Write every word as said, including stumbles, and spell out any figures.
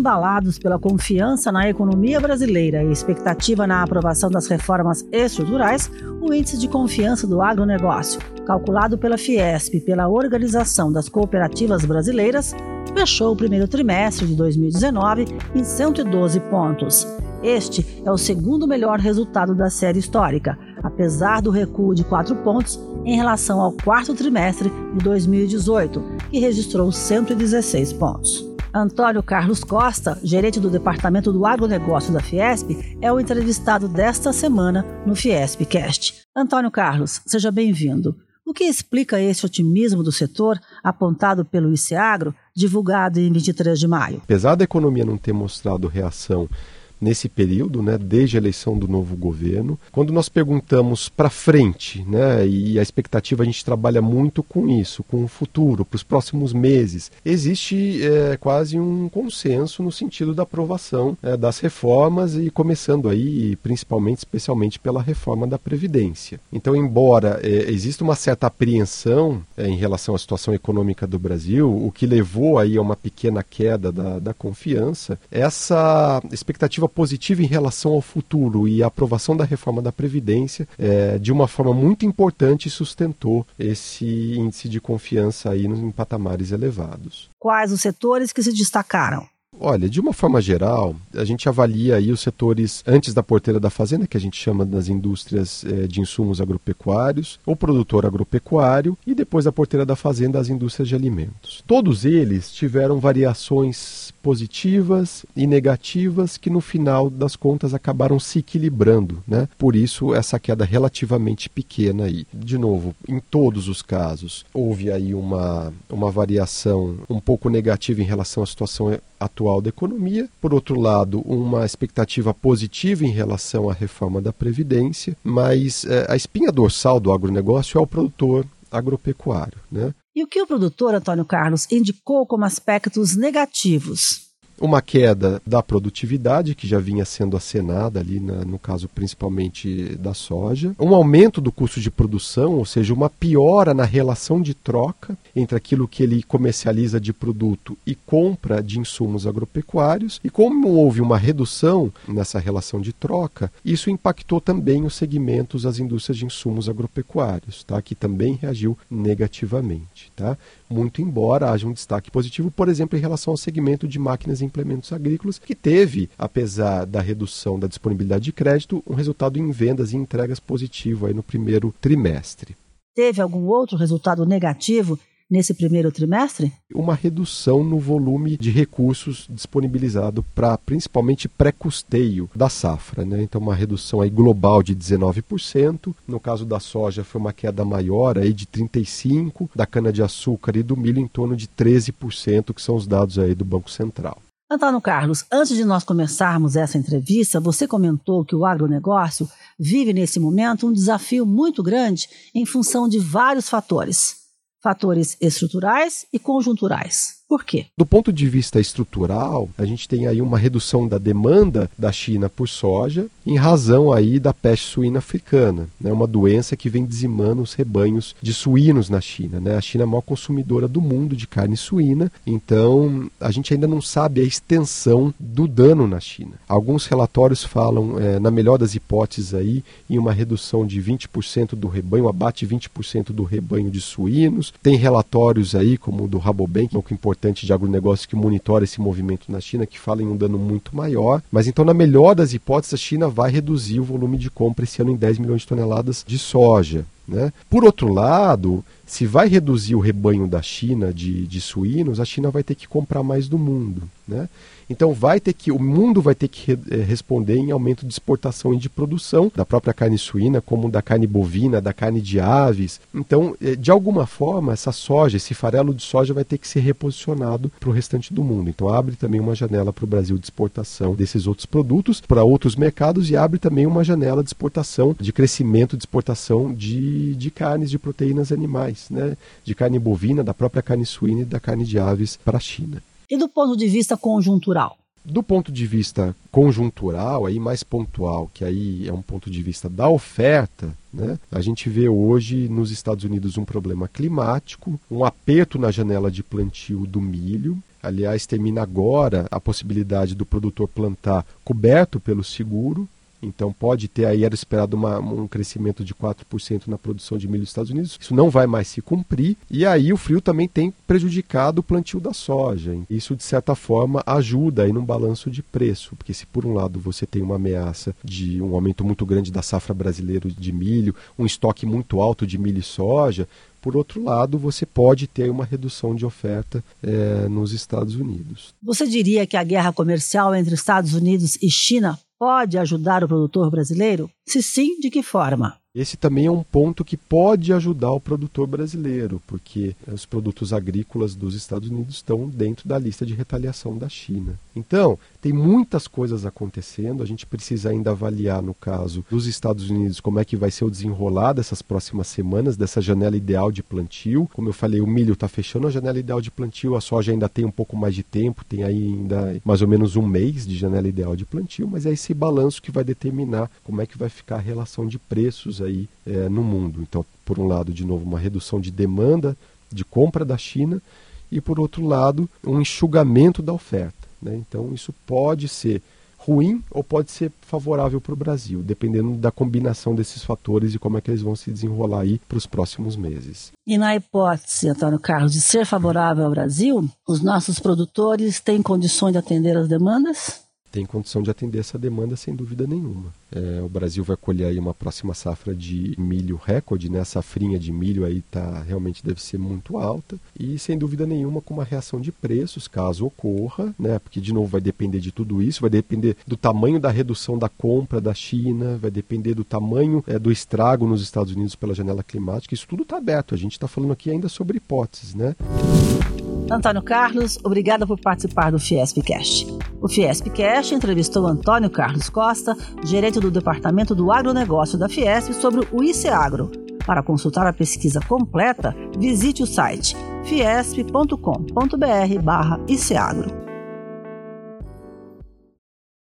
embalados pela confiança na economia brasileira e expectativa na aprovação das reformas estruturais, o índice de confiança do agronegócio, calculado pela Fiesp e pela Organização das Cooperativas Brasileiras, fechou o primeiro trimestre de dois mil e dezenove em cento e doze pontos. Este é o segundo melhor resultado da série histórica, apesar do recuo de quatro pontos em relação ao quarto trimestre de dois mil e dezoito, que registrou cento e dezesseis pontos. Antônio Carlos Costa, gerente do Departamento do Agronegócio da Fiesp, é o entrevistado desta semana no Fiespcast. Antônio Carlos, seja bem-vindo. O que explica esse otimismo do setor apontado pelo ICEAGRO, divulgado em vinte e três de maio? Apesar da economia não ter mostrado reação nesse período, né, desde a eleição do novo governo, quando nós perguntamos para frente, né, e a expectativa, a gente trabalha muito com isso, com o futuro, para os próximos meses, existe é, quase um consenso no sentido da aprovação é, das reformas e começando aí, principalmente, especialmente pela reforma da Previdência. Então, embora é, exista uma certa apreensão é, em relação à situação econômica do Brasil, o que levou aí a uma pequena queda da, da confiança, essa expectativa positiva em relação ao futuro e a aprovação da reforma da Previdência, é, de uma forma muito importante, sustentou esse índice de confiança aí em patamares elevados. Quais os setores que se destacaram? Olha, de uma forma geral, a gente avalia aí os setores antes da porteira da fazenda, que a gente chama das indústrias eh, de insumos agropecuários, o produtor agropecuário, e depois da porteira da fazenda, as indústrias de alimentos. Todos eles tiveram variações positivas e negativas que no final das contas acabaram se equilibrando, né? Por isso essa queda relativamente pequena aí. De novo, em todos os casos, houve aí uma, uma variação um pouco negativa em relação à situação atual da economia. Por outro lado, uma expectativa positiva em relação à reforma da Previdência, mas é, a espinha dorsal do agronegócio é o produtor agropecuário, né? E o que o produtor, Antônio Carlos, indicou como aspectos negativos? Uma queda da produtividade, que já vinha sendo acenada ali, na, no caso principalmente da soja. Um aumento do custo de produção, ou seja, uma piora na relação de troca entre aquilo que ele comercializa de produto e compra de insumos agropecuários. E como houve uma redução nessa relação de troca, isso impactou também os segmentos das indústrias de insumos agropecuários, tá? Que também reagiu negativamente, tá? Muito embora haja um destaque positivo, por exemplo, em relação ao segmento de máquinas e implementos agrícolas, que teve, apesar da redução da disponibilidade de crédito, um resultado em vendas e entregas positivo aí no primeiro trimestre. Teve algum outro resultado negativo nesse primeiro trimestre? Uma redução no volume de recursos disponibilizado para, principalmente, pré-custeio da safra, né? Então, uma redução aí global de dezenove por cento. No caso da soja, foi uma queda maior aí de trinta e cinco por cento, da cana-de-açúcar e do milho em torno de treze por cento, que são os dados aí do Banco Central. Antônio Carlos, antes de nós começarmos essa entrevista, você comentou que o agronegócio vive nesse momento um desafio muito grande em função de vários fatores. Fatores estruturais e conjunturais. Por quê? Do ponto de vista estrutural, a gente tem aí uma redução da demanda da China por soja em razão aí da peste suína africana, né? Uma doença que vem dizimando os rebanhos de suínos na China, né? A China é a maior consumidora do mundo de carne suína, então a gente ainda não sabe a extensão do dano na China. Alguns relatórios falam, é, na melhor das hipóteses aí, em uma redução de vinte por cento do rebanho, abate vinte por cento do rebanho de suínos. Tem relatórios aí, como o do Rabobank, que é um importante de agronegócio que monitora esse movimento na China, que fala em um dano muito maior. Mas então, na melhor das hipóteses, a China vai reduzir o volume de compra esse ano em dez milhões de toneladas de soja, né? Por outro lado, se vai reduzir o rebanho da China de, de suínos, a China vai ter que comprar mais do mundo, né? Então vai ter que, o mundo vai ter que re, responder em aumento de exportação e de produção da própria carne suína, como da carne bovina, da carne de aves. Então, de alguma forma, essa soja, esse farelo de soja vai ter que ser reposicionado para o restante do mundo. Então abre também uma janela para o Brasil de exportação desses outros produtos para outros mercados e abre também uma janela de exportação, de crescimento de exportação de, de carnes, de proteínas animais, né? De carne bovina, da própria carne suína e da carne de aves para a China. E do ponto de vista conjuntural? Do ponto de vista conjuntural, aí mais pontual, que aí é um ponto de vista da oferta, né? A gente vê hoje nos Estados Unidos um problema climático, um aperto na janela de plantio do milho. Aliás, termina agora a possibilidade do produtor plantar coberto pelo seguro. Então pode ter aí, era esperado uma, um crescimento de quatro por cento na produção de milho nos Estados Unidos. Isso não vai mais se cumprir. E aí o frio também tem prejudicado o plantio da soja. Isso, de certa forma, ajuda aí num balanço de preço. Porque se por um lado você tem uma ameaça de um aumento muito grande da safra brasileira de milho, um estoque muito alto de milho e soja, por outro lado, você pode ter uma redução de oferta é, nos Estados Unidos. Você diria que a guerra comercial entre Estados Unidos e China pode ajudar o produtor brasileiro? Se sim, de que forma? Esse também é um ponto que pode ajudar o produtor brasileiro, porque os produtos agrícolas dos Estados Unidos estão dentro da lista de retaliação da China. Então, tem muitas coisas acontecendo, a gente precisa ainda avaliar, no caso dos Estados Unidos, como é que vai ser o desenrolar dessas próximas semanas, dessa janela ideal de plantio. Como eu falei, o milho está fechando a janela ideal de plantio, a soja ainda tem um pouco mais de tempo, tem aí ainda mais ou menos um mês de janela ideal de plantio, mas é esse balanço que vai determinar como é que vai ficar a relação de preços aí é, no mundo. Então, por um lado, de novo, uma redução de demanda de compra da China e, por outro lado, um enxugamento da oferta, né? Então, isso pode ser ruim ou pode ser favorável para o Brasil, dependendo da combinação desses fatores e como é que eles vão se desenrolar aí para os próximos meses. E na hipótese, Antônio Carlos, de ser favorável ao Brasil, os nossos produtores têm condições de atender as demandas? Tem condição de atender essa demanda sem dúvida nenhuma. É, o Brasil vai colher aí uma próxima safra de milho recorde, né? A safrinha de milho aí tá, realmente deve ser muito alta e sem dúvida nenhuma com uma reação de preços, caso ocorra, né? Porque de novo vai depender de tudo isso, vai depender do tamanho da redução da compra da China, vai depender do tamanho é, do estrago nos Estados Unidos pela janela climática. Isso tudo está aberto, a gente está falando aqui ainda sobre hipóteses, né? Antônio Carlos, obrigada por participar do Fiespcast. O Fiespcast entrevistou Antônio Carlos Costa, gerente do Departamento do Agronegócio da Fiesp, sobre o ICEAGRO. Para consultar a pesquisa completa, visite o site fiesp ponto com ponto br barra ICEAGRO.